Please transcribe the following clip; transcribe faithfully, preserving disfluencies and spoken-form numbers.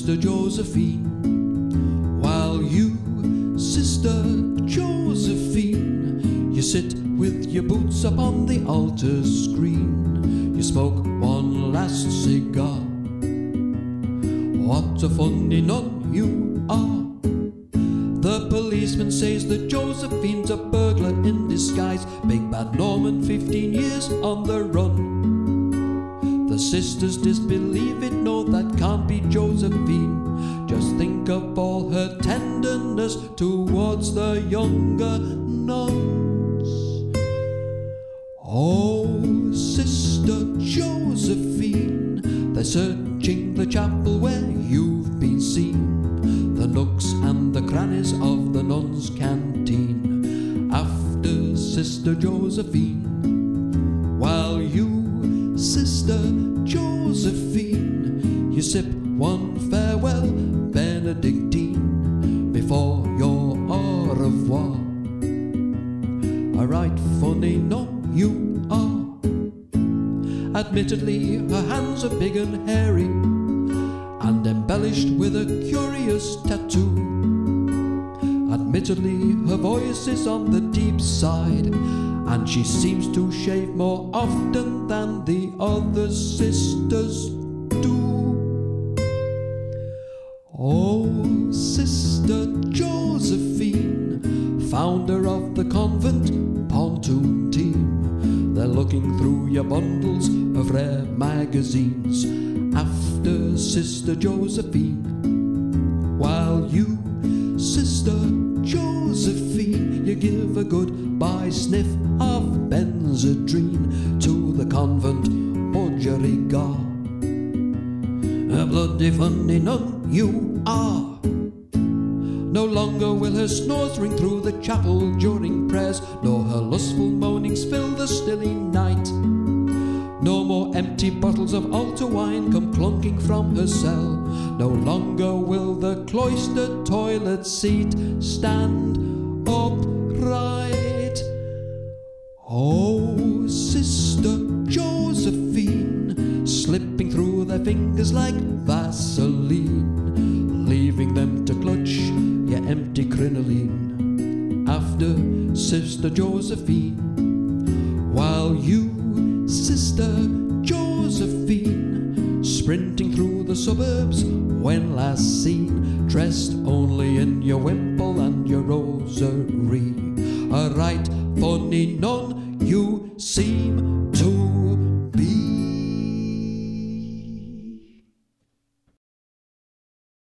Sister Josephine, while you, Sister Josephine, you sit with your boots upon the altar screen. You smoke one last cigar. What a funny nun you are. The policeman says that Josephine's a burglar in disguise. Big bad Norman, fifteen years on the run. The sisters disbelieve it, no, that can't be Josephine. Just think of all her tenderness towards the younger nuns. Oh, Sister Josephine, they're searching the chapel where you've been seen, the nooks and the crannies of the nuns' canteen. After Sister Josephine, while you, Sister Josephine, you sip one farewell Benedictine before your au revoir. A right funny nun you are. Admittedly, her hands are big and hairy, and embellished with a curious tattoo. Admittedly, her voice is on the deep side, and she seems to shave more often than the other sisters do. Oh, Sister Josephine, founder of the convent pontoon team, they're looking through your bundles of rare magazines. After Sister Josephine, while you, Sister Josephine, you give a goodbye sniff of Benzedrine to the convent budgerigar. A bloody funny nun you are. No longer will her snores ring through the chapel during prayers, nor her lustful moanings fill the stilly night. No more empty bottles of altar wine come clunking from her cell. No longer will the cloistered toilet seat stand upright. Oh, Sister Josephine, slipping through their fingers like Vaseline, leaving them to clutch your empty crinoline. After Sister Josephine, while you, Sister Josephine, sprinting through the suburbs when last seen, dressed only in your wimple and your rosary, a right funny nun